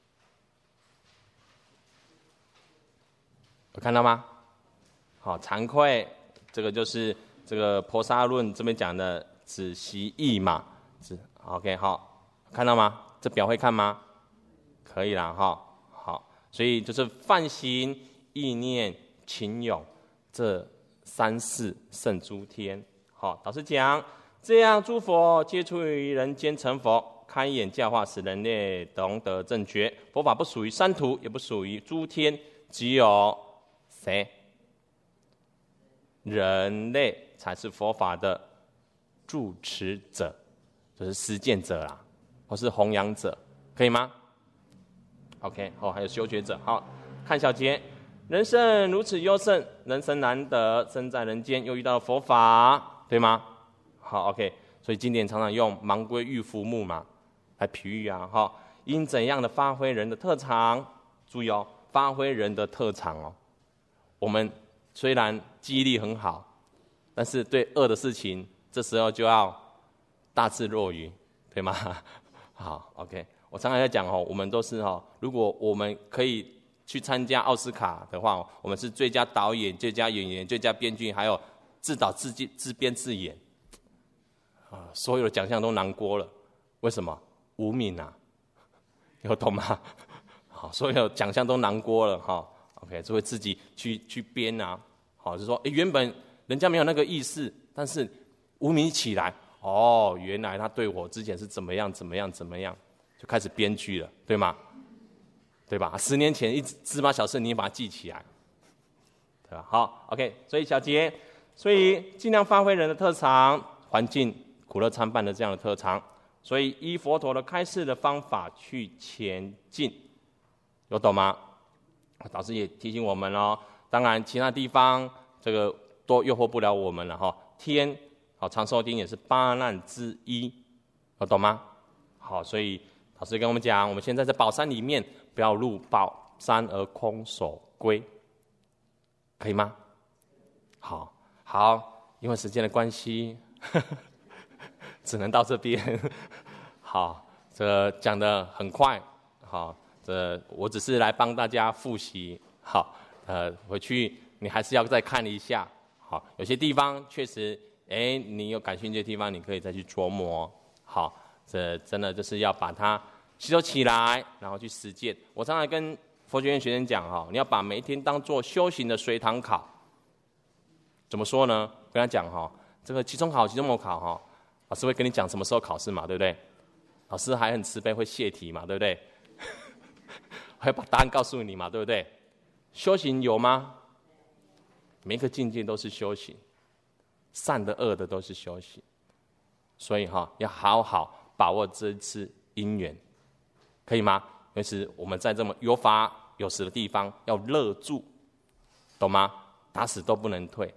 有看到吗？好，惭愧，这个就是这个婆沙论这边讲的止息意嘛。OK， 好，看到吗？这表会看吗？可以啦，好，所以就是犯行、意念、情勇这3事胜诸天。好，导师讲，这样诸佛皆出于人间成佛，开眼教化，使人类懂得正觉。佛法不属于三途，也不属于诸天，只有谁？人类才是佛法的住持者，就是实践者啦，或是弘扬者，可以吗 ？OK， 还有修学者。好，看小节。人生如此优胜，人生难得，生在人间又遇到了佛法，对吗？好 ，OK， 所以经典常常用盲龟遇浮木嘛来比喻啊，因怎样的发挥人的特长？注意发挥人的特长我们虽然记忆力很好，但是对恶的事情，这时候就要大智若愚，对吗？好 ，OK， 我常常在讲我们都是如果我们可以去参加奥斯卡的话，我们是最佳导演、最佳演员、最佳编剧，还有自导自编自演，所有的奖项都囊括了。为什么？无名啊，有懂吗？好，所有奖项都囊括了OK， 就会自己去编啊。好，就说原本人家没有那个意思，但是无名起来，原来他对我之前是怎么样，就开始编剧了，对吗？对吧？10年前一芝麻小事，你也把它记起来，对吧？好 ，OK。所以小节，所以尽量发挥人的特长，环境苦乐参半的这样的特长，所以依佛陀的开示的方法去前进，有懂吗？导师也提醒我们当然其他地方这个都诱惑不了我们了天，长寿天也是8难之一，有懂吗？好，所以老师跟我们讲，我们现在在宝山里面。不要入宝山而空手归，可以吗？好，因为时间的关系，只能到这边。好，这讲得很快， 好，我只是来帮大家复习，好，回去你还是要再看一下，好，有些地方确实，你有感兴趣的地方，你可以再去琢磨，好，这真的就是要把它吸收起来，然后去实践。我常常跟佛学院学生讲，你要把每一天当做修行的随堂考。怎么说呢？跟他讲，这个期中考、期末考，老师会跟你讲什么时候考试嘛，对不对？老师还很慈悲，会泄题嘛，对不对？会把答案告诉你嘛，对不对？修行有吗？每一个境界都是修行，善的恶的都是修行，所以要好好把握这次因缘，可以吗？尤其是我们在这么有法有实的地方，要乐住，懂吗？打死都不能退。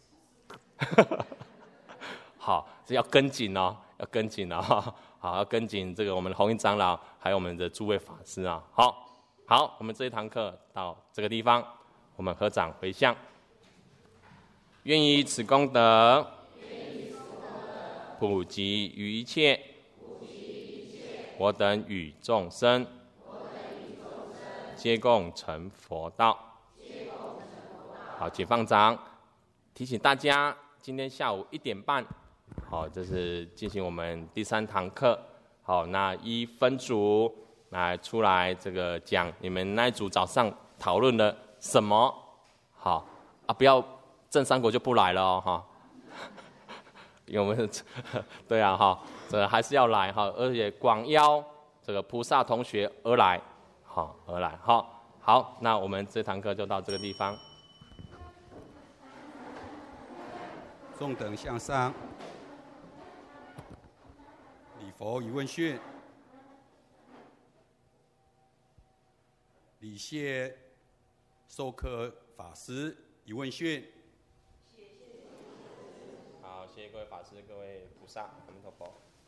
好，这要跟紧哦，要跟紧哦，好，要跟紧这个我们的弘一长老，还有我们的诸位法师啊。好，我们这一堂课到这个地方，我们合掌回向，愿以此功德，普及于一切，我等与众生，皆共成佛道。好，请放掌。提醒大家，今天下午1点半，好，这是进行我们第3堂课。好，那依分组来出来这个讲你们那一组早上讨论了什么？好啊，不要正三国就不来了哦，因为我们对啊这还是要来而且广邀这个菩萨同学而来，好，那我们这堂课就到这个地方。 众等向上，礼佛与问讯，礼谢授课法师与问讯。 好，谢谢各位法师、各位菩萨，阿弥陀佛。